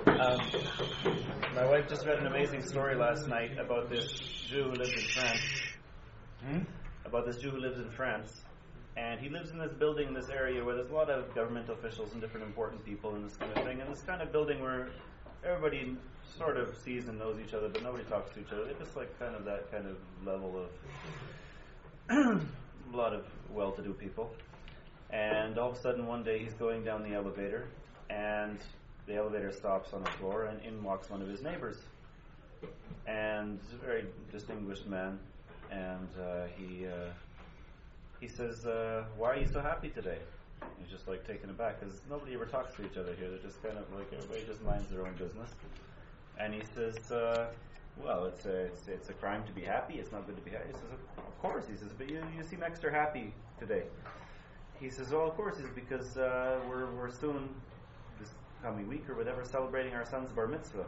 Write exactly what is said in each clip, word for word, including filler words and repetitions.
Um, my wife just read an amazing story last night about this Jew who lives in France. Hmm? About this Jew who lives in France. And he lives in this building in this area where there's a lot of government officials and different important people and this kind of thing. And this kind of building where everybody sort of sees and knows each other, but nobody talks to each other. They're just like kind of that kind of level of a lot of well-to-do people. And all of a sudden one day he's going down the elevator, and the elevator stops on the floor, and in walks one of his neighbors. And he's a very distinguished man. And uh, he uh, he says, uh, why are you so happy today? He's just like taken aback, because nobody ever talks to each other here. They're just kind of like, everybody just minds their own business. And he says, uh, well, it's a, it's, it's a crime to be happy. It's not good to be happy. He says, of course. He says, but you, you seem extra happy today. He says, well, of course. It's because uh, we're, we're soon, this coming week or whatever, celebrating our son's bar mitzvah.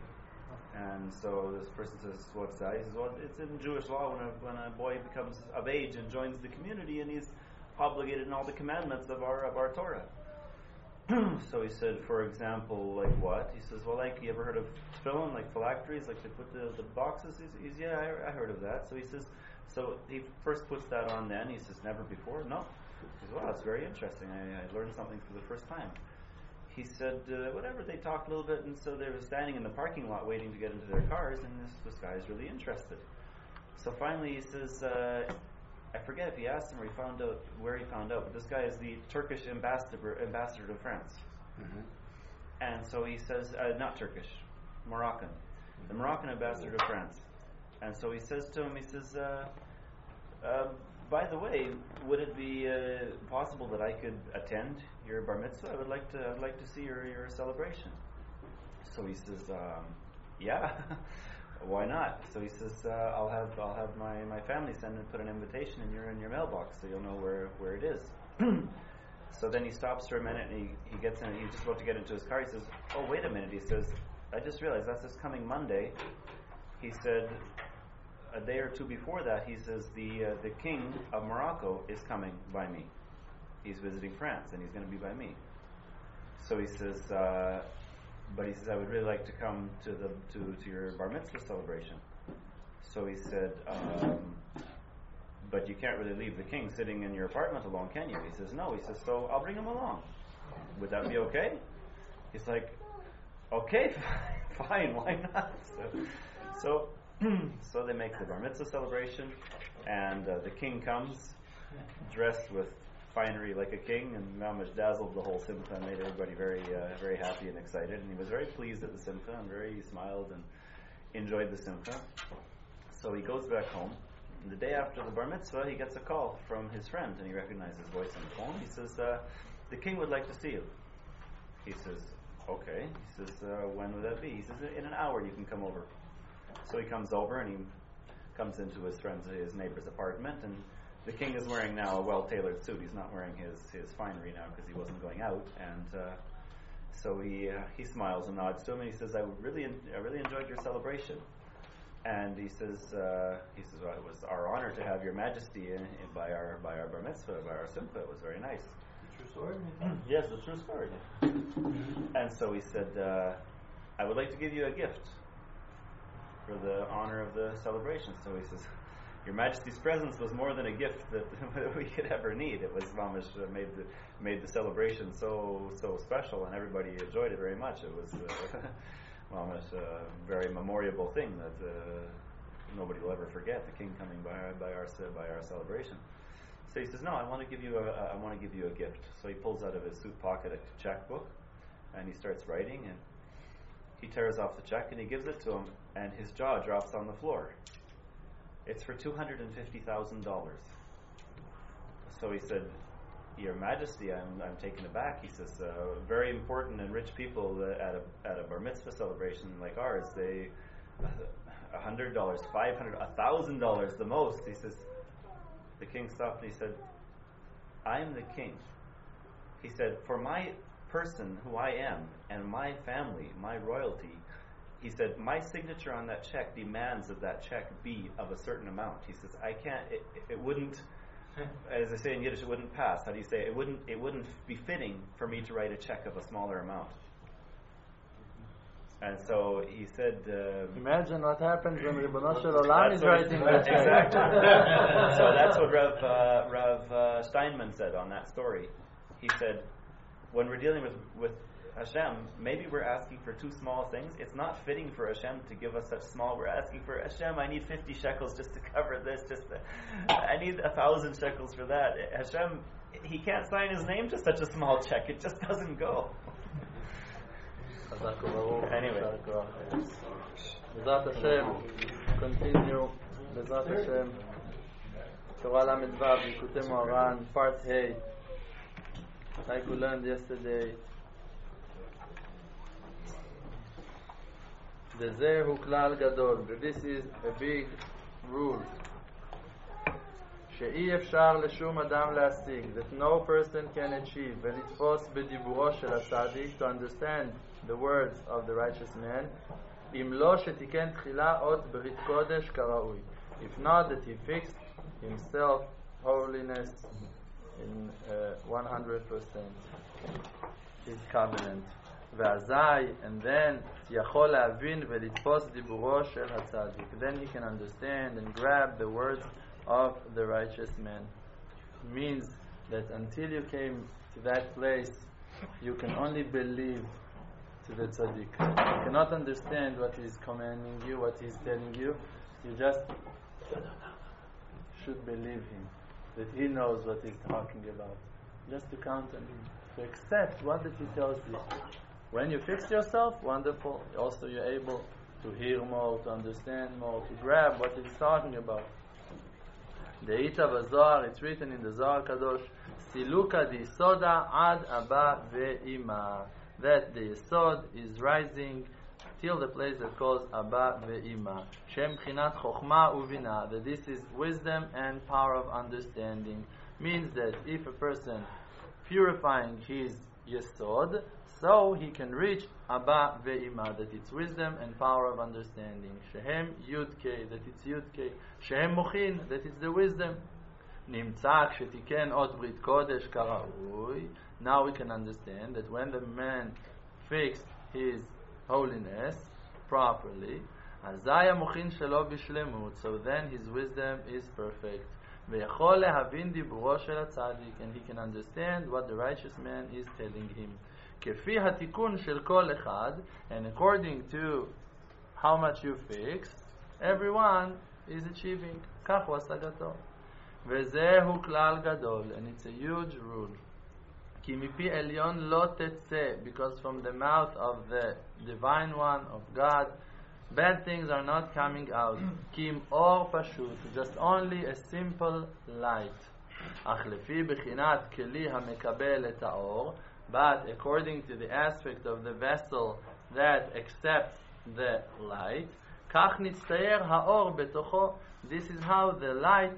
And so this person says, what's that? He says, well, it's in Jewish law when a, when a boy becomes of age and joins the community, and he's obligated in all the commandments of our of our Torah. So he said, for example, like what? He says, well, like, you ever heard of tefillin, like phylacteries, like they put the, the boxes? He's, he's yeah, I, I heard of that. So he says, so he first puts that on then. He says, never before? No. He says, wow, that's very interesting. I, I learned something for the first time. He said, uh, whatever, they talked a little bit, and so they were standing in the parking lot waiting to get into their cars, and this, this guy is really interested. So finally he says, uh, I forget if he asked him or he found out where he found out, but this guy is the Turkish ambassador ambassador to France. Mm-hmm. And so he says, uh, not Turkish, Moroccan, mm-hmm. the Moroccan ambassador to France. And so he says to him, he says, uh, uh, by the way, would it be uh, possible that I could attend your bar mitzvah? I would like to. I would like to see your, your celebration. So he says, um, yeah, why not? So he says, uh, I'll have I'll have my, my family send and put an invitation in your in your mailbox, so you'll know where, where it is. So then he stops for a minute, and he, he gets in. He's just about to get into his car. He says, oh, wait a minute. He says, I just realized that's this coming Monday. He said, a day or two before that, he says, the uh, the king of Morocco is coming by me. He's visiting France, and he's going to be by me. So he says, uh, but he says, I would really like to come to the to, to your bar mitzvah celebration. So he said, um, but you can't really leave the king sitting in your apartment alone, can you? He says, no. He says, so I'll bring him along. Would that be okay? He's like, okay, fine, why not? So, so So they make the bar mitzvah celebration, and uh, the king comes dressed with finery like a king, and mamish dazzled the whole simcha and made everybody very uh, very happy and excited. And he was very pleased at the simcha, and very he smiled and enjoyed the simcha. So he goes back home. And the day after the bar mitzvah, he gets a call from his friend, and he recognizes his voice on the phone. He says, uh, the king would like to see you. He says, okay. He says, uh, when would that be? He says, in an hour you can come over. So he comes over, and he comes into his friend's, his neighbor's apartment, and the king is wearing now a well-tailored suit. He's not wearing his, his finery now because he wasn't going out, and uh, so he uh, he smiles and nods to him, and he says, "I really en- I really enjoyed your celebration." And he says, uh, "He says well, it was our honor to have Your Majesty in, in by our by our bar mitzvah, by our simcha. It was very nice." True story. Yes, the true story. And so he said, uh, "I would like to give you a gift for the honor of the celebration." So he says, Your Majesty's presence was more than a gift that we could ever need. It was mamish uh, made the made the celebration so so special, and everybody enjoyed it very much. It was uh, mamish a very memorable thing that uh, nobody will ever forget. The king coming by our, by our by our celebration. So he says, no, I want to give you a I want to give you a gift. So he pulls out of his suit pocket a checkbook, and he starts writing, and he tears off the check and he gives it to him, and his jaw drops on the floor. It's for two hundred fifty thousand dollars. So he said, Your Majesty, I'm I'm taken aback. He says, uh, very important and rich people uh, at a at a bar mitzvah celebration like ours, they a uh, hundred dollars, five hundred, a thousand dollars, the most. He says, the king stopped and he said, I'm the king. He said, for my person who I am and my family, my royalty, he said, my signature on that check demands that that check be of a certain amount. He says, I can't, it, it wouldn't, as they say in Yiddish, it wouldn't pass. How do you say it? It wouldn't, it wouldn't be fitting for me to write a check of a smaller amount. And so he said, uh, imagine what happens when Ribbono Shel Olam is writing that. Exactly. So that's what Rav, uh, Rav uh, Steinman said on that story. He said, when we're dealing with, with Hashem, maybe we're asking for too small things. It's not fitting for Hashem to give us such small. We're asking for, Hashem, I need fifty shekels just to cover this. Just to, I need a thousand shekels for that. Hashem, he can't sign his name to such a small check. It just doesn't go. Anyway. Bezrat Hashem, continue. Bezrat Hashem. Torah Lamed Vav, Likutei Moharan, part Hey. Like we learned yesterday. וזה הוא כלל גדול, this is a big rule, שאי אפשר לשום אדם להשיג, that no person can achieve, ולתפוס בדיבורו של הצדיק, to understand the words of the righteous man, אם לא שתיקן תחילה אות ברית קודש כראוי, if not that he fixed himself holiness in uh, one hundred percent his covenant. ואזי, and then יכול להבין ולתפוס דיבורו של הצדיק. Then he can understand and grab the words of the righteous man. Means that until you came to that place, you can only believe to the tzaddik. You cannot understand what he's commanding you, what he's telling you. You just should believe him, that he knows what he's talking about. Just to count on him, to accept what that he tells you. When you fix yourself, wonderful. Also you're able to hear more, to understand more, to grab what he's talking about. De'ita v'zohar, it's written in the Zohar Kadosh, Siluka di'soda ad abba ve'ima. That the Yesod is rising till the place that calls Abba ve'ima. Shem chinat chokhmah uvina. That this is wisdom and power of understanding. Means that if a person purifying his Yesod, so he can reach Abba ve'ima, that it's wisdom and power of understanding. Shehem Yud-Kei, that it's Yud-Kei. Shehem Mochin, that it's the wisdom. Nimtza kshetiken ot brit kodesh karaui. Now we can understand that when the man fixed his holiness properly, azaya mochin shelo bishlemut, so then his wisdom is perfect. Ve'yachol lehavin diburo shel hatzadik, and he can understand what the righteous man is telling him. Kefi hatikun shel kol echad, and according to how much you fix, everyone is achieving. Kach hu asagato. Vezehu klal gadol, and it's a huge rule. Ki mipi elyon lo tetze, because from the mouth of the divine one, of God, bad things are not coming out. Kim or pashut, just only a simple light. Ach lefi bechinat keli hamekabel et haor, but according to the aspect of the vessel that accepts the light, kach nitztayer haor betocho, this is how the light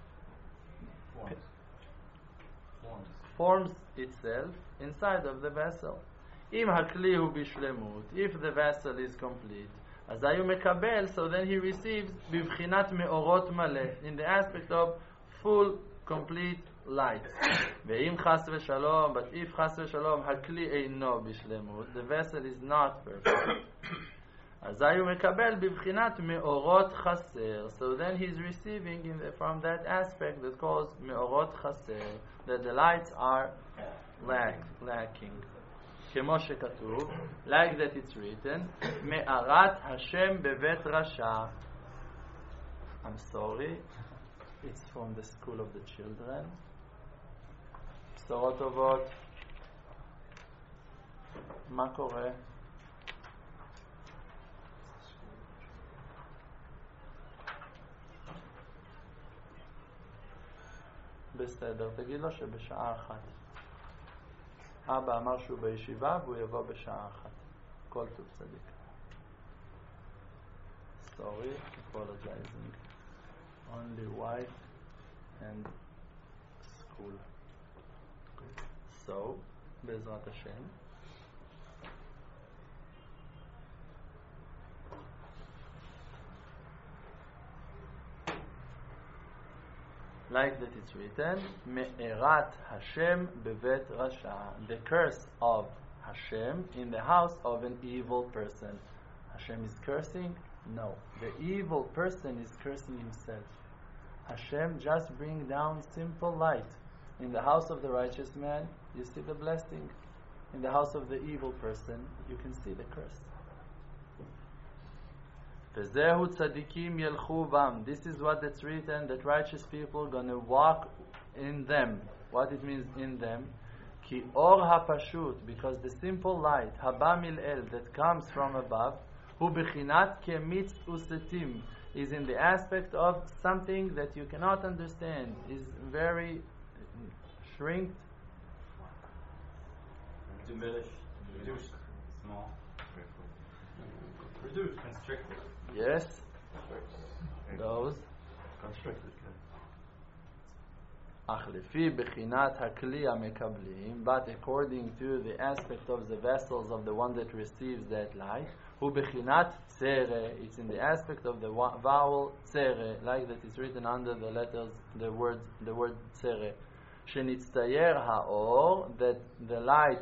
forms, forms itself inside of the vessel. Im hakli hu bishlemut, if the vessel is complete, azayu mekabel, so then he receives bivchinat meorot maleh, in the aspect of full, complete light. Ve'im chas v'shalom, but if chas v'shalom hakli eino bishlemut, the vessel is not perfect, azayu mekabel bivchinat meorot chaser, so then he's receiving in the, from that aspect that calls meorot chaser, that the lights are lack, lacking. כמו שכתוב, like that it's written, me'arat Hashem bevet rasha. I'm sorry, it's from the school of the children. בשורות טובות. מה קורה? בסדר, תגיד לו שבשעה אחת. אבא אמר שהוא בישיבה והוא יבוא בשעה אחת. כל טוב צדיק. Sorry, apologizing. Only wife and school. So, בעזרת השם. Like that it's written, Me'erat Hashem bevet rasha, the curse of Hashem in the house of an evil person. Hashem is cursing? No. The evil person is cursing himself. Hashem just bring down simple light. In the house of the righteous man, you see the blessing. In the house of the evil person, you can see the curse. V'zehu tzadikim yelchu bam. This is what it's written, that righteous people are going to walk in them. What it means in them? Ki or hapashut, because the simple light, haba mil-el, that comes from above, hu bechinat kemitz usetim, is in the aspect of something that you cannot understand, is very shrinked, diminished, reduced, small, reduced, constricted. Yes, those. Constricted. Ach lefi bechinat hakli hamekablim, but according to the aspect of the vessels of the one that receives that light, hu bechinat tzere, it's in the aspect of the wa- vowel tzere, like that is written under the letters, the word, the word tzere. Shenitztayer haor, that the light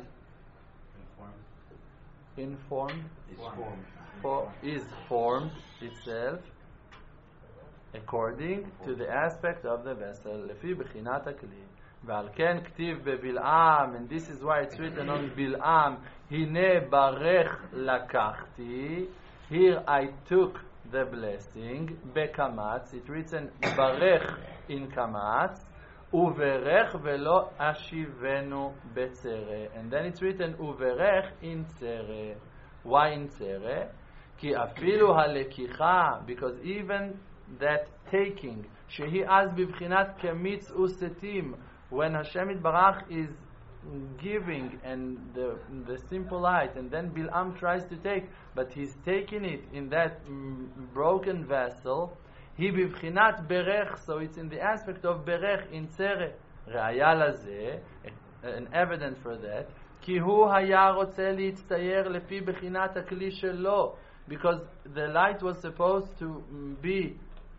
informed, Is formed. for, is formed itself according to the aspect of the vessel. לפי בחינת הכלי. ועל כן כתיב בבלעם, and this is why it's written on בלעם, הנה ברך לקחתי, here I took the blessing, בקמץ, it's written ברך in קמץ, וברך ולא אשיבנו בצרה, and then it's written וברך in צרה. Why in צרה? כי אפילו הלקיחה, because even that taking, שהיא אז בבחינת כמיץ וסתים, when Hashem Yitbarach is giving and the, the simple light, and then Bil'am tries to take, but he's taking it in that mm, broken vessel, היא בבחינת ברך, so it's in the aspect of ברך in צרה. ראיה לזה, an evidence for that, כי הוא היה רוצה להצטייר לפי בחינת הכלי שלו, because the light was supposed to be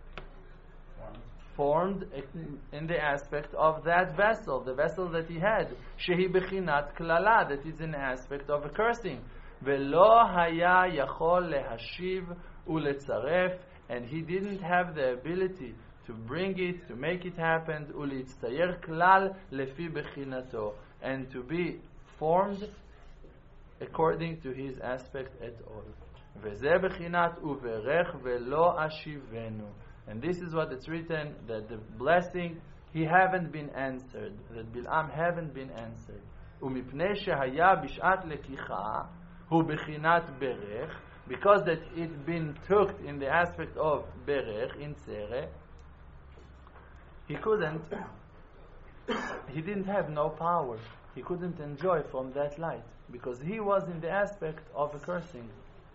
formed in the aspect of that vessel, the vessel that he had, shehi bechinat klala, that is an aspect of a cursing. Velo haya yachol lehashiv uletzaref, and he didn't have the ability to bring it, to make it happen, ulitztayer klal lefi bechinato, and to be formed according to his aspect at all. Veze bechinat uverech velo ashivenu. And this is what it's written, that the blessing, he haven't been answered, that Bil'am haven't been answered. ומפני שהיה בשעת לקיחה, הוא בחינת ברך, because that it been took in the aspect of berech, in tzere, he couldn't, he didn't have no power. He couldn't enjoy from that light, because he was in the aspect of a cursing.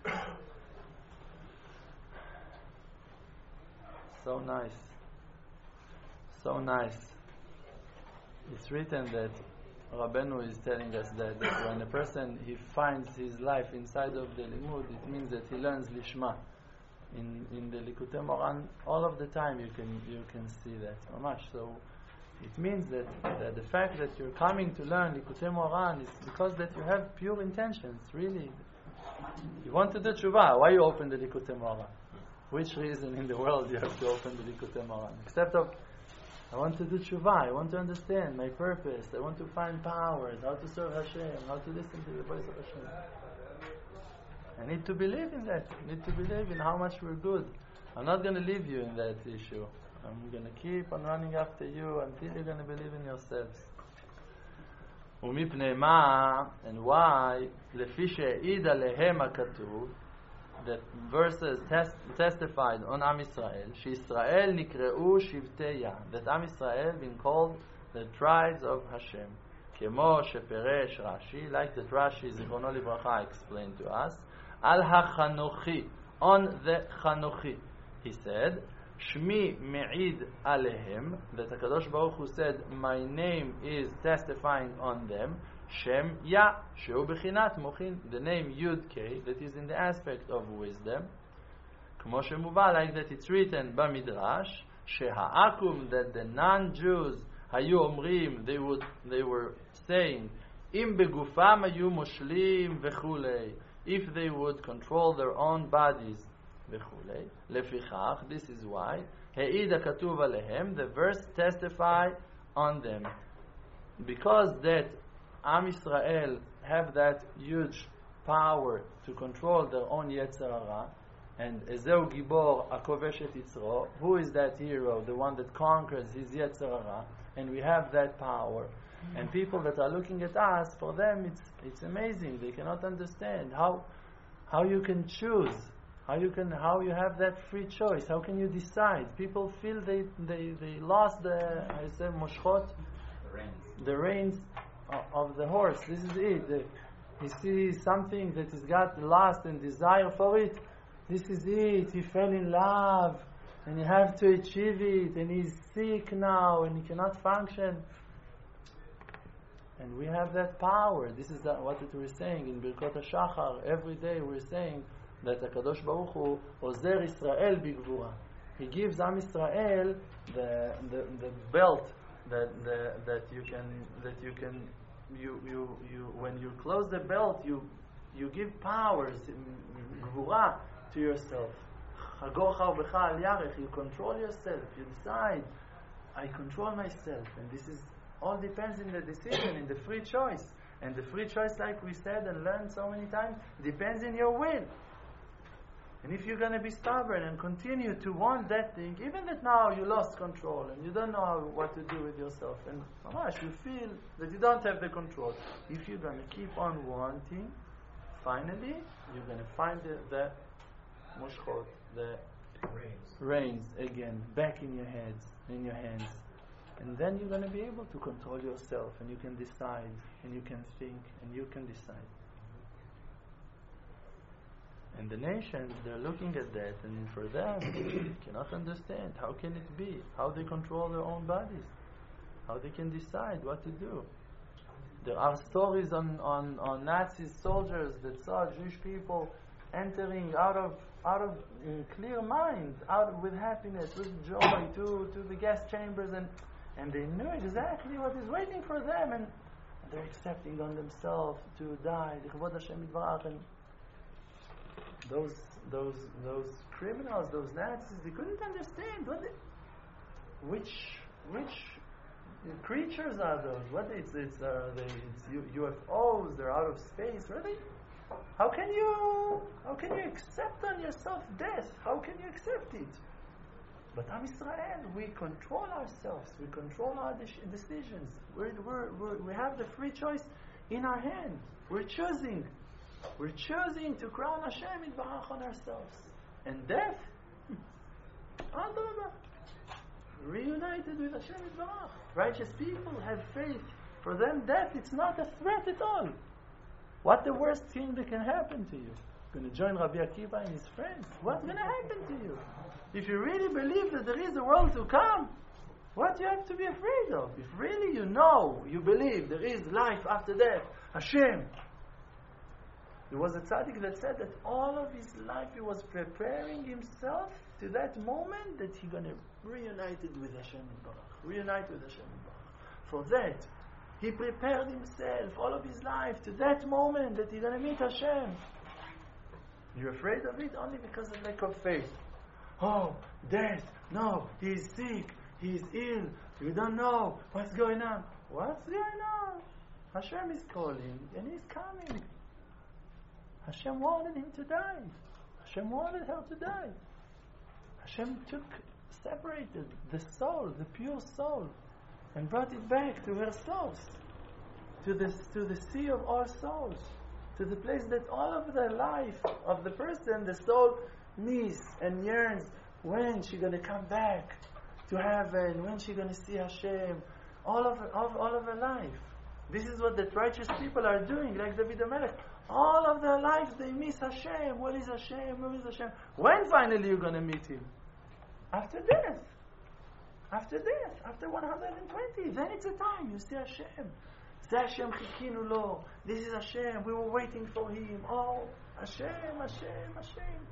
So nice. So nice. It's written that Rabbeinu is telling us that, that when a person he finds his life inside of the limud, it means that he learns lishma. In in the Likutei Moran, all of the time you can you can see that mamash. So it means that, that the fact that you're coming to learn Likutei Moran is because that you have pure intentions. Really, you want to do tshuva. Why you open the Likutei Moran? Which reason in the world you have to open the Likutei Moran? Except of, I want to do tshuva, I want to understand my purpose, I want to find powers, how to serve Hashem, how to listen to the voice of Hashem. I need to believe in that. I need to believe in how much we're good. I'm not going to leave you in that issue. I'm going to keep on running after you until you're going to believe in yourselves. ומפני מה, and why, לפי שהעיד עליהם הכתוב, that verses test, testified on Am Yisrael, שישראל נקראו שבטי יה, that Am Yisrael been called the tribes of Hashem, כמו שפרש רש"י, like that Rashi זיכרונו לברכה explained to us, על החנוכי, on the חנוכי, he said, שמי מעיד עליהם, that HaKadosh Baruch Hu said, my name is testifying on them, Shem Ya, שהוא בחינת מוחין, the name Yud K, that is in the aspect of wisdom, כמו שמובא, like that it's written במדרש, שהעקום, that the non-Jews היו אומרים, they, would, they were saying, אם בגופם היו מושלים וכולי, if they would control their own bodies, וכולי. לפיכך, this is why, העיד הכתוב עליהם, the verse testify on them. Because that Am Yisrael have that huge power to control their own Yetzer Hara, and Ezeu Gibor Akovesh et Yitzro, who is that hero, the one that conquers his Yetzer Hara, and we have that power. And people that are looking at us, for them it's it's amazing. They cannot understand how how you can choose, how you can how you have that free choice. How can you decide? People feel they they, they lost the I say moshchot, The reins. the reins of, of the horse. This is it. The, he sees something that he's got lust and desire for it. This is it. He fell in love, and he have to achieve it, and he's sick now, and he cannot function. And we have that power. This is the, what it we're saying in Birkot HaShachar. Every day we're saying that HaKadosh Baruch Hu Ozer Israel b'gvura. He gives Am Israel the the, the belt that the, that you can that you can you you you when you close the belt you you give powers gvura to yourself. You control yourself. You decide. I control myself, and this is. All depends in the decision, in the free choice. And the free choice, like we said and learned so many times, depends in your will. And if you're going to be stubborn and continue to want that thing, even that now you lost control and you don't know how, what to do with yourself, and mamash, you feel that you don't have the control. If you're going to keep on wanting, finally, you're going to find the, the moshchot, the Reins. reins again, back in your heads, in your hands. And then you're going to be able to control yourself, and you can decide, and you can think, and you can decide. And the nations, they're looking at that, and for them, they cannot understand. How can it be? How they control their own bodies? How they can decide what to do? There are stories on, on, on Nazi soldiers that saw Jewish people entering out of out of uh, clear mind, out with happiness, with joy, to, to the gas chambers, and And they knew exactly what is waiting for them, and they're accepting on themselves to die. And those, those, those criminals, those Nazis, they couldn't understand what they, which, which creatures are those? What it's, it's, uh, they, it's U F Os. They're out of space. Really? How can you, how can you accept on yourself death? How can you accept it? But Am Yisrael, we control ourselves. We control our de- decisions. We're, we're, we're, we have the free choice in our hand. We're choosing. We're choosing to crown Hashem Yitbarach on ourselves. And death, Adrabah, reunited with Hashem Yitbarach. Righteous people have faith. For them, death, it's not a threat at all. What the worst thing that can happen to you? Going to join Rabbi Akiva and his friends? What's going to happen to you? If you really believe that there is a world to come, what do you have to be afraid of? If really you know, you believe there is life after death, Hashem. There was a tzaddik that said that all of his life he was preparing himself to that moment that he's going to reunite with Hashem Yitbarach. Reunite with Hashem Yitbarach. For that, he prepared himself all of his life to that moment that he's going to meet Hashem. You're afraid of it only because of lack of faith. Oh, death, no, he's sick, he's ill, we don't know what's going on. What's going on? Hashem is calling and he's coming. Hashem wanted him to die. Hashem wanted her to die. Hashem took, separated the soul, the pure soul, and brought it back to her source, to the, to the sea of all souls, to the place that all of the life of the person, the soul, needs and yearns. When she going to come back to heaven? When she going to see Hashem? All of her, all, all of her life. This is what the righteous people are doing, like David HaMelech. All of their lives they miss Hashem. What is Hashem? Where is Hashem? When finally you're going to meet Him? After death. After death. After one hundred twenty. Then it's a time you see Hashem. Say Hashem chikinu lo. This is Hashem. We were waiting for Him. Oh, Hashem, Hashem, Hashem.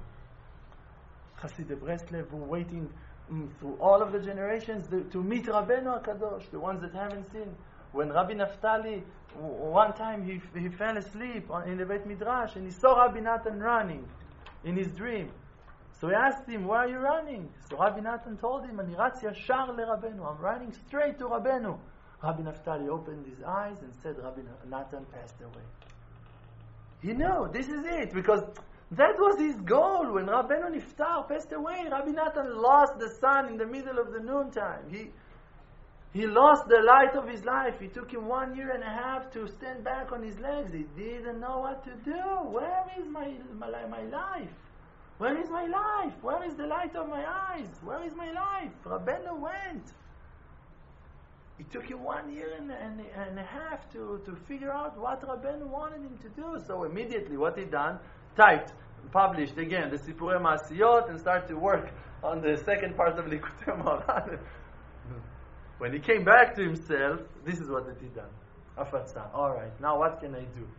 Chassidei Breslev were waiting um, through all of the generations the, to meet Rabbeinu HaKadosh, the ones that haven't seen. When Rabbi Naftali, w- one time he, he fell asleep on, in the Beit Midrash and he saw Rabbi Natan running in his dream. So he asked him, why are you running? So Rabbi Natan told him, "Ani ratz yashar leRabbeinu." I'm running straight to Rabbeinu. Rabbi Naftali opened his eyes and said, Rabbi Natan passed away. He knew, this is it, because that was his goal. When Rabbeinu Niftar passed away, Rabbi Natan lost the sun in the middle of the noontime. He He lost the light of his life. It took him one year and a half to stand back on his legs. He didn't know what to do. Where is my, my, my life? Where is my life? Where is the light of my eyes? Where is my life? Rabbeinu went. It took him one year and, and, and a half to, to figure out what Rabbeinu wanted him to do. So immediately what he done, typed, published again the Sipurei Maasiyot and started to work on the second part of Likutei Moharan. When he came back to himself, this is what he done. Afatza. All right, now what can I do?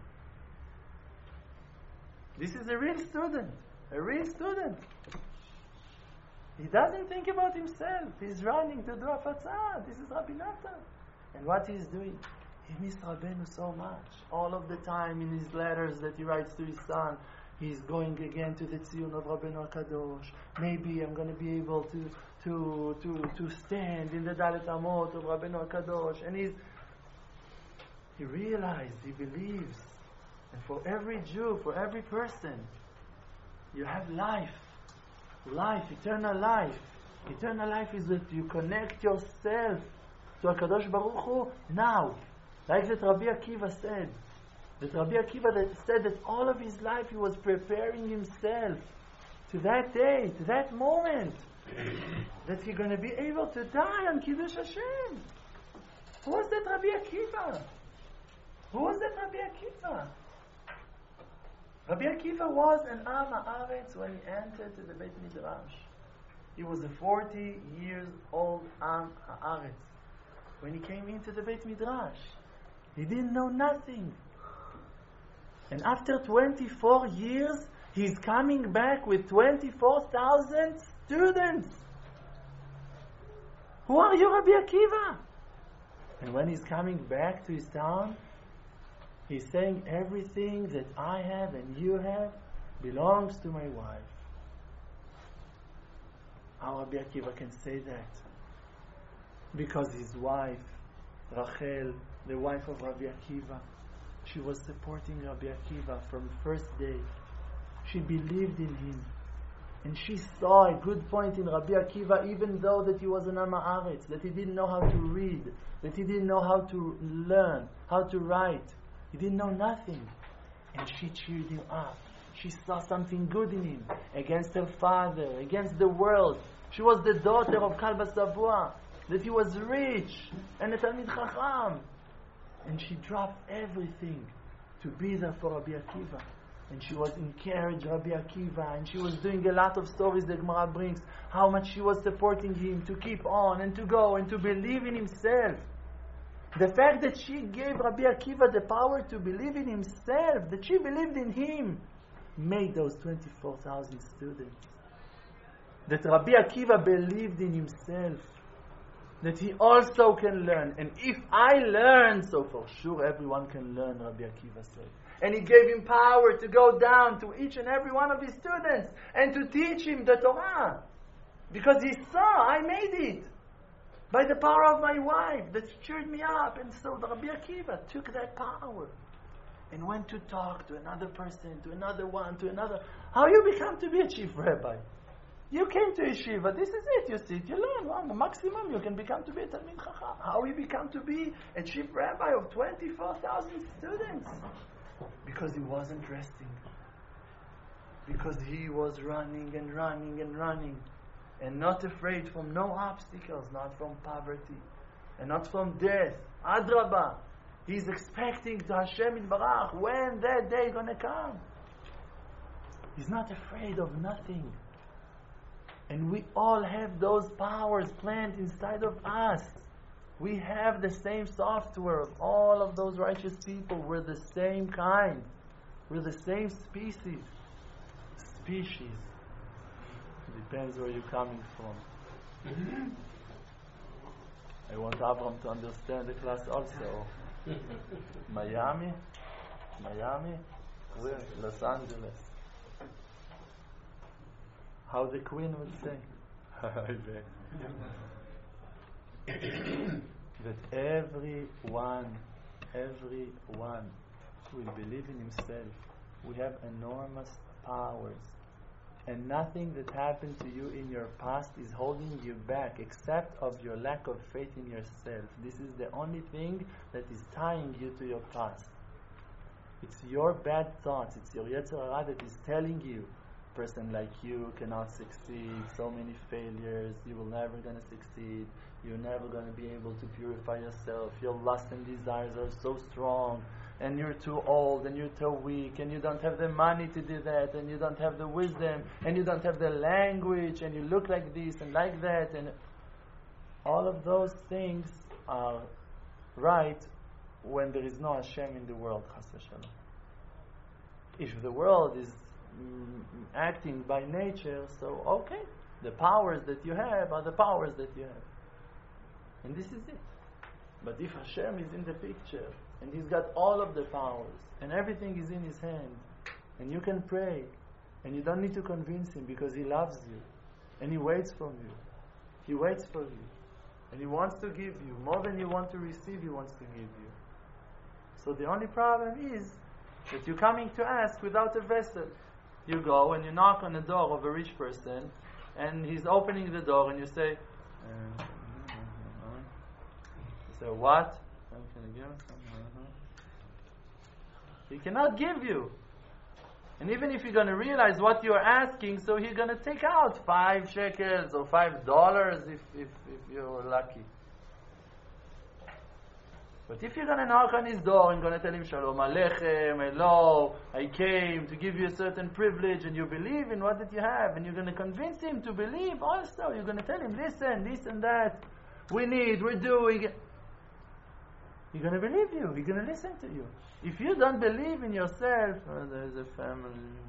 This is a real student. A real student. He doesn't think about himself. He's running to do Afatza. This is Rabbi Natan. And what he's doing? He missed Rabbeinu so much. All of the time in his letters that he writes to his son, he's going again to the Tziyun of Rabbeinu HaKadosh. Maybe I'm going to be able to to to to stand in the Dalet Amot of Rabbeinu HaKadosh. And he's he realized, he believes. And for every Jew, for every person, you have life. Life, eternal life. Eternal life is that you connect yourself to HaKadosh Baruch Hu now. Like that Rabbi Akiva said. That Rabbi Akiva that said that all of his life he was preparing himself to that day, to that moment, that he's going to be able to die on Kiddush Hashem. Who was that Rabbi Akiva? Who was that Rabbi Akiva? Rabbi Akiva was an Am Haaretz when he entered to the Beit Midrash. He was a forty years old Am Haaretz when he came into the Beit Midrash. He didn't know nothing. And after twenty-four years, he's coming back with twenty-four thousand students. Who are you, Rabbi Akiva? And when he's coming back to his town, he's saying, everything that I have and you have belongs to my wife. How Rabbi Akiva can say that? Because his wife, Rachel, the wife of Rabbi Akiva, she was supporting Rabbi Akiva from the first day. She believed in him. And she saw a good point in Rabbi Akiva, even though that he was an Am Haaretz, that he didn't know how to read, that he didn't know how to learn, how to write. He didn't know nothing. And she cheered him up. She saw something good in him, against her father, against the world. She was the daughter of Kalba Savua, that he was rich and a Talmid Chacham. And she dropped everything to be there for Rabbi Akiva. And she was encouraging Rabbi Akiva, and she was doing a lot of stories that Gemara brings, how much she was supporting him to keep on and to go and to believe in himself. The fact that she gave Rabbi Akiva the power to believe in himself, that she believed in him, made those twenty-four thousand students. That Rabbi Akiva believed in himself, that he also can learn. And if I learn, so for sure everyone can learn, Rabbi Akiva said. And he gave him power to go down to each and every one of his students and to teach him the Torah. Because he saw, I made it. By the power of my wife that cheered me up. And so Rabbi Akiva took that power and went to talk to another person, to another one, to another. How you become to be a chief rabbi? You came to yeshiva, this is it, you sit, you learn. Well, the maximum you can become to be a Talmid Chacham. How you become to be a chief rabbi of twenty-four thousand students? Because he wasn't resting. Because he was running and running and running. And not afraid from no obstacles, not from poverty, and not from death. Adrabah. He's expecting to Hashem Yitbarach when that day is going to come. He's not afraid of nothing. And we all have those powers planted inside of us. We have the same software of all of those righteous people. We're the same kind. We're the same species. Species. Depends where you're coming from. I want Avram to understand the class also. Miami? Miami? Where? Los Angeles. How the Queen would say. That everyone, everyone will believe in himself. We have enormous powers. And nothing that happened to you in your past is holding you back except of your lack of faith in yourself. This is the only thing that is tying you to your past. It's your bad thoughts, it's your Yetzer Hara that is telling you, person like you cannot succeed, so many failures, you will never going to succeed, you're never going to be able to purify yourself, your lust and desires are so strong, and you're too old, and you're too weak, and you don't have the money to do that, and you don't have the wisdom, and you don't have the language, and you look like this and like that, and all of those things are right when there is no Hashem in the world, Chas v'Shalom. If the world is mm, acting by nature, so okay, the powers that you have are the powers that you have. And this is it. But if Hashem is in the picture, and He's got all of the powers, and everything is in His hand, and you can pray, and you don't need to convince Him because He loves you, and He waits for you. He waits for you. And He wants to give you. More than you want to receive, He wants to give you. So the only problem is that you're coming to ask without a vessel. You go and you knock on the door of a rich person, and he's opening the door, and you say, uh, you say, what? Can I give him some? He cannot give you. And even if you're going to realize what you're asking, so he's going to take out five shekels or five dollars if, if, if you're lucky. But if you're going to knock on his door and going to tell him, Shalom Aleichem, hello, I came to give you a certain privilege, and you believe in what that you have, and you're going to convince him to believe also, you're going to tell him, listen, this and that, we need, we're doing. He's going to believe you, he's going to listen to you. If you don't believe in yourself, oh, there's a family,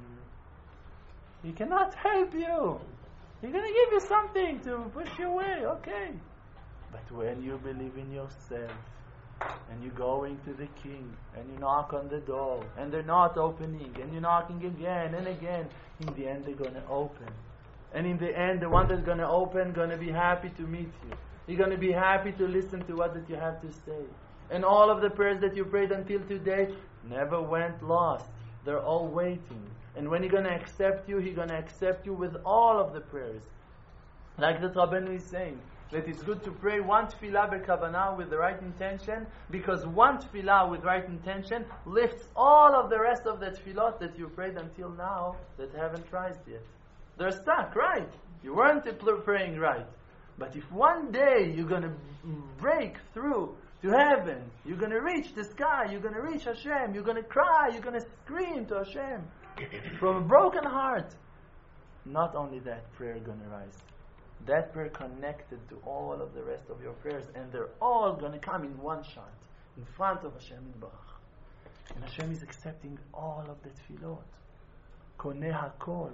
he cannot help you. He's going to give you something to push you away, okay. But when you believe in yourself, and you're going to the king, and you knock on the door, and they're not opening, and you're knocking again and again, in the end they're going to open. And in the end, the one that's going to open going to be happy to meet you. You're going to be happy to listen to what that you have to say. And all of the prayers that you prayed until today never went lost. They're all waiting. And when He's going to accept you, He's going to accept you with all of the prayers. Like the Rabbeinu is saying, that it's good to pray one tefillah b'kavanah with the right intention, because one tefillah with right intention lifts all of the rest of the tefillot that you prayed until now that haven't rised yet. They're stuck, right? You weren't praying right. But if one day you're going to break through to heaven, you're going to reach the sky, you're going to reach Hashem, you're going to cry, you're going to scream to Hashem from a broken heart, not only that prayer going to rise. That prayer connected to all of the rest of your prayers, and they're all going to come in one shot, in front of Hashem Yitbarach. And Hashem is accepting all of the tefillot. Koneh hakol.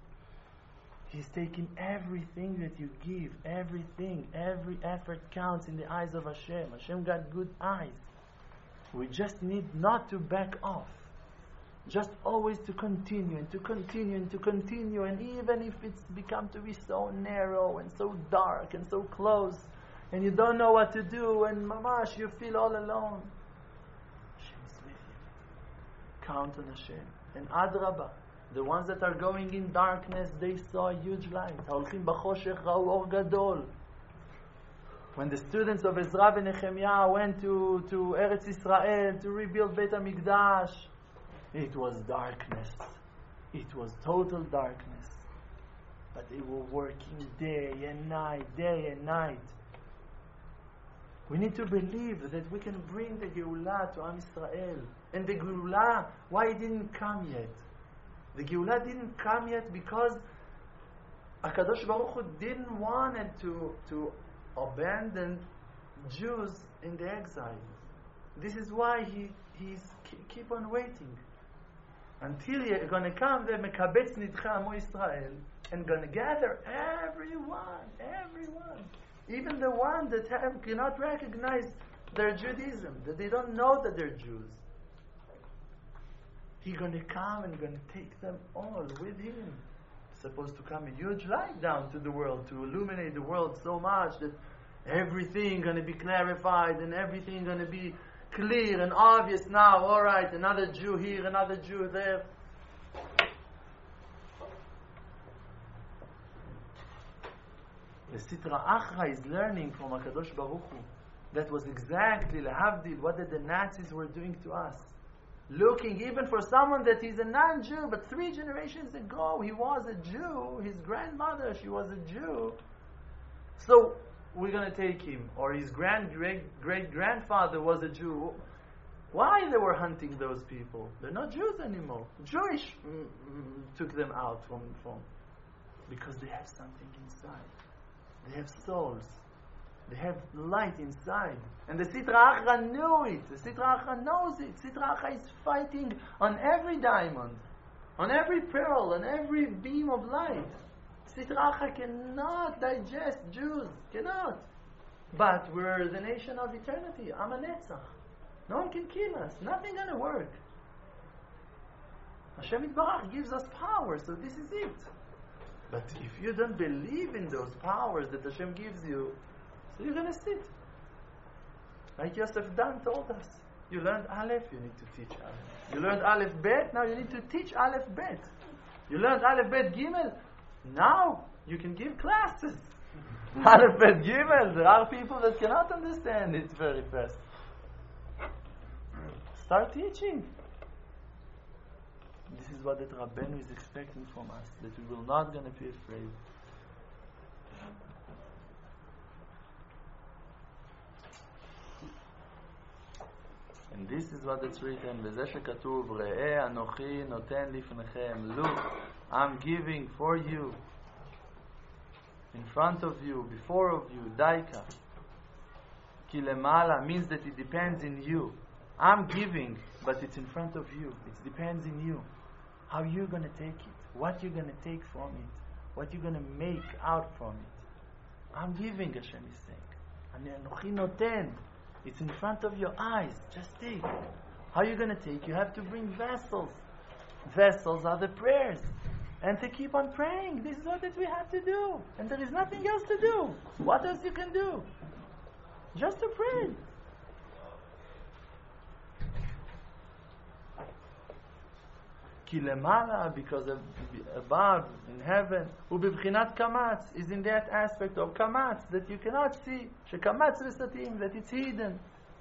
He's taking everything that you give, everything, every effort counts in the eyes of Hashem. Hashem got good eyes. We just need not to back off. Just always to continue and to continue and to continue, and even if it's become to be so narrow and so dark and so close, and you don't know what to do, and mamash, you feel all alone, Hashem is with you. Count on Hashem. And Adrabah, the ones that are going in darkness, they saw a huge light. Ha'olchim b'choshech ra'u or gadol. When the students of Ezra and Nehemiah went to, to Eretz Israel to rebuild Beit HaMikdash, it was darkness. It was total darkness. But they were working day and night, day and night. We need to believe that we can bring the Geulah to Am Yisrael. And the Geulah, why it didn't come yet? The Geulah didn't come yet because HaKadosh Baruch Hu didn't want it to, to abandon Jews in the exile. This is why he he's keep on waiting. Until you're going to come there, Mekabetz Nidcha Amo Yisrael, and going to gather everyone, everyone. even the ones that have, cannot recognize their Judaism, that they don't know that they're Jews. He's going to come and going to take them all with him. It's supposed to come a huge light down to the world, to illuminate the world so much that everything going to be clarified and everything going to be clear and obvious now. All right, another Jew here, another Jew there. The Sitra Achra is learning from HaKadosh Baruch Hu. That was exactly, lehavdil, what did the Nazis were doing to us. Looking even for someone that is a non-Jew, but three generations ago he was a Jew, his grandmother, she was a Jew. So we're going to take him. Or his grand great great grandfather was a Jew. Why they were hunting those people? They're not Jews anymore. Jewish mm, mm, took them out from, from because they have something inside. They have souls. They have light inside. And the Sitra Achra knew it. The Sitra Achra knows it. Sitra Achra is fighting on every diamond, on every pearl, on every beam of light. Sitra Achra cannot digest Jews. Cannot. But we're the nation of eternity. Am HaNetzach. No one can kill us. Nothing gonna work. Hashem Yitbarach gives us power, so this is it. But if you don't believe in those powers that Hashem gives you, so you're going to sit. Like Yosef Dan told us. You learned Aleph, you need to teach Aleph. You learned Aleph Bet, now you need to teach Aleph Bet. You learned Aleph Bet Gimel, now you can give classes. Aleph Bet Gimel, there are people that cannot understand it very fast. Start teaching. This is what the Rabbeinu is expecting from us, that we will not going to be afraid. And this is what it's written, וזה שכתוב, ראה אנוכי נותן לפניכם. Look, I'm giving for you, in front of you, before of you, daika. כי למעלה means that it depends in you. I'm giving, but it's in front of you. It depends in you. How you're going to take it. What you're going to take from it. What you're going to make out from it. I'm giving, Hashem is saying. And Anochi noten. It's in front of your eyes. Just take. How you're going to take? You have to bring vessels. Vessels are the prayers. And to keep on praying. This is what that we have to do. And there is nothing else to do. What else you can do? Just to pray. Kilemala, because of, above in heaven, ubibchinat kamatz is in that aspect of kamatz that you cannot see. Shekamatz v'satim, that it's hidden.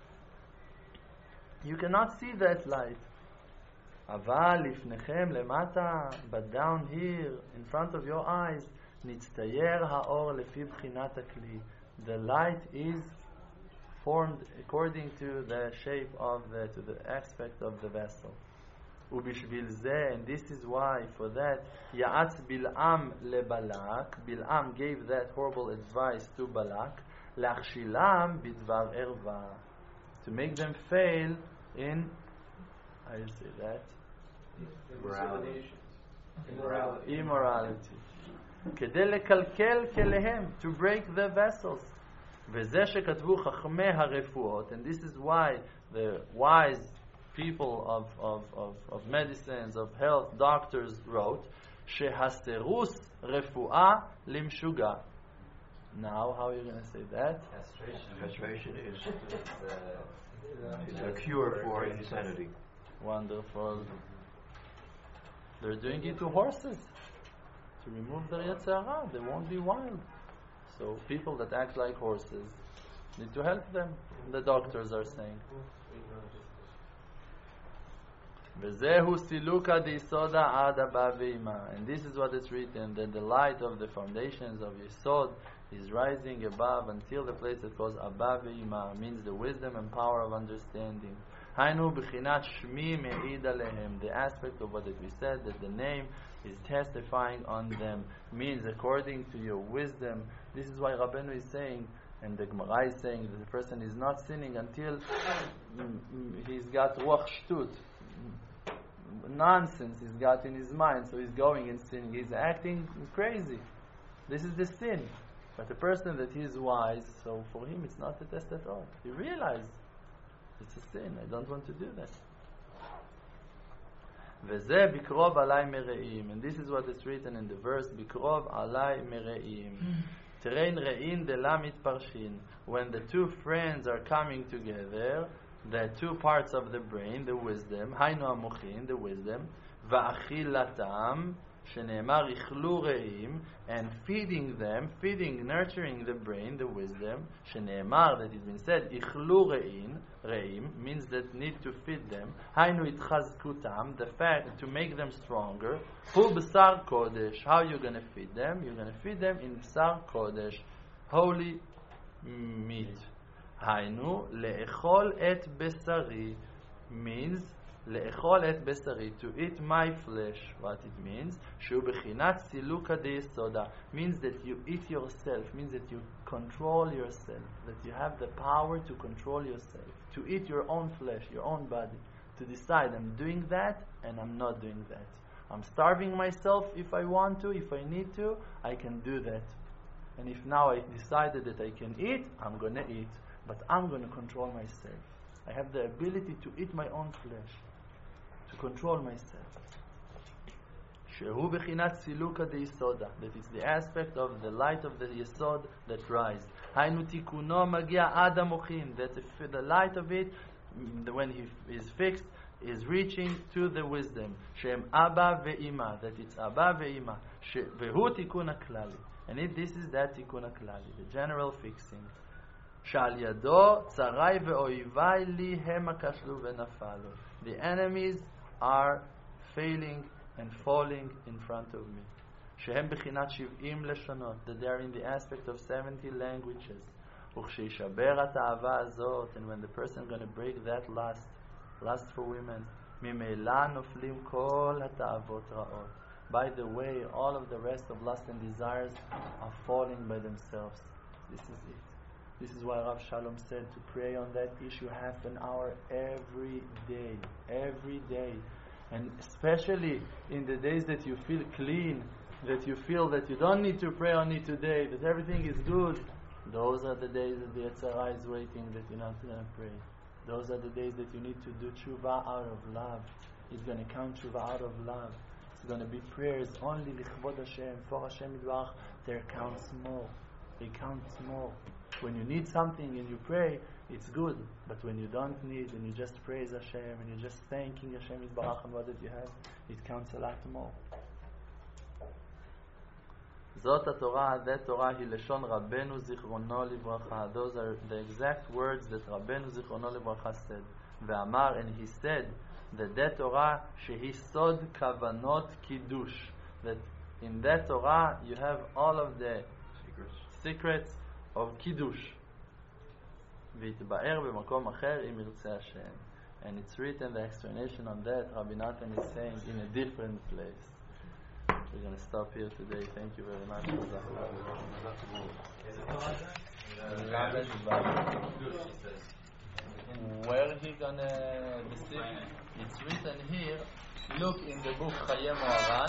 You cannot see that light. Aval ifnechem lemata, but down here, in front of your eyes, nitztayer haor lefi bchinat hakli. The light is formed according to the shape of the, to the aspect of the vessel. ובשביל זה, and this is why, for that, יעץ בלעם לבלק, בלעם gave that horrible advice to Balak, להכשילם בדבר ערווה, to make them fail in, how do you say that? Immorality. Immorality. Immorality. כדי לקלקל כליהם, to break the vessels. וזה שכתבו חכמי הרפואות, and this is why the wise people of, of, of, of medicines, of health, doctors wrote, שהסירוס רפואה למשוגע. Now, how are you going to say that? Castration. Castration is, uh, is a cure for insanity. Wonderful. They're doing it to horses, to remove their Yetzer Hara. They won't be wild. So people that act like horses need to help them, the doctors are saying. וזהו סילוקה דיסודה עד הבא ואימה. And this is what is written, that the light of the foundations of Yesod is rising above until the place that goes Abba ve'ima, means the wisdom and power of understanding. היינו בחינת שמי מעיד עליהם, the aspect of what we said, that the name is testifying on them, means according to your wisdom. This is why Rabbeinu is saying, and the Gemara is saying, that the person is not sinning until he's got ruach shtut, nonsense he's got in his mind, so he's going and sinning. He's acting crazy. This is the sin. But a person that is wise, so for him it's not a test at all. He realizes it's a sin. I don't want to do that. וזה בקרוב עליי מרעים. And this is what is written in the verse, בקרוב עליי מרעים. תרין רעין דלה מתפרשין. When the two friends are coming together, the two parts of the brain, the wisdom, היינו המוחין, the wisdom, ואכילתם, שנאמר איכלו רעים, and feeding them, feeding, nurturing the brain, the wisdom, שנאמר, that it's been said, איכלו רעים, רעים, means that need to feed them, היינו התחזקותם, the fact to make them stronger, הוא בשר קודש, how you going to feed them? You're going to feed them in בשר קודש, holy meat. היינו, לאכול את בשרי, means לאכול את בשרי, to eat my flesh. What it means? שהוא בחינת סילוקא דיסודא, means that you eat yourself, means that you control yourself, that you have the power to control yourself, to eat your own flesh, your own body, to decide I'm doing that and I'm not doing that. I'm starving myself if I want to, if I need to, I can do that. And if now I decided that I can eat, I'm gonna eat, but I'm gonna control myself. I have the ability to eat my own flesh, to control myself. שהוא בחינת סילוקא דיסודא, that is the aspect of the light of the יסוד that rise. היינו תיקונו מגיע עד המוחין, that the, the light of it, when he is fixed, is reaching to the wisdom. שהם אבא ואמא, that it's אבא ואמא. ש... והוא תיקון הכללי. And it, this is that תיקון הכללי, the general fixing. שעל ידו צרי ואויבי לי הם הכשלו ונפלו. The enemies are failing and falling in front of me. שהם בחינת שבעים לשונות, that they are in the aspect of seventy languages. וכשישבר התאווה הזאת, and when the person is going to break that lust, lust for women, ממילא נופלים כל התאוות רעות. By the way, all of the rest of lust and desires are falling by themselves. This is it. This is why Rav Shalom said to pray on that issue half an hour every day, every day. And especially in the days that you feel clean, that you feel that you don't need to pray on it today, that everything is good, those are the days that the Yetzer Hara is waiting that you're not going to pray. Those are the days that you need to do tshuva out of love. It's going to count tshuva out of love. It's going to be prayers only lichvod Hashem, for Hashem Yitbarach. They count small. They count small. When you need something and you pray, it's good. But when you don't need and you just praise Hashem and you're just thanking Hashem Yitbarach on what that you have, it counts a lot more. זאת התורה, that Torah היא לשון רבנו זיכרונו לברכה. Those are the exact words that רבנו זיכרונו לברכה said. ואמר, and he said, that that Torah שהיא סוד כוונות קידוש. That in that Torah you have all of the secrets, secrets of קידוש. והתבאר במקום אחר אם ירצה השם. And it's written, the explanation on that, Rabbi Natan is saying in a different place. We're going to stop here today. Thank you very much. Where he gonna receive? It's written here. Look in the book Chaye Moharan.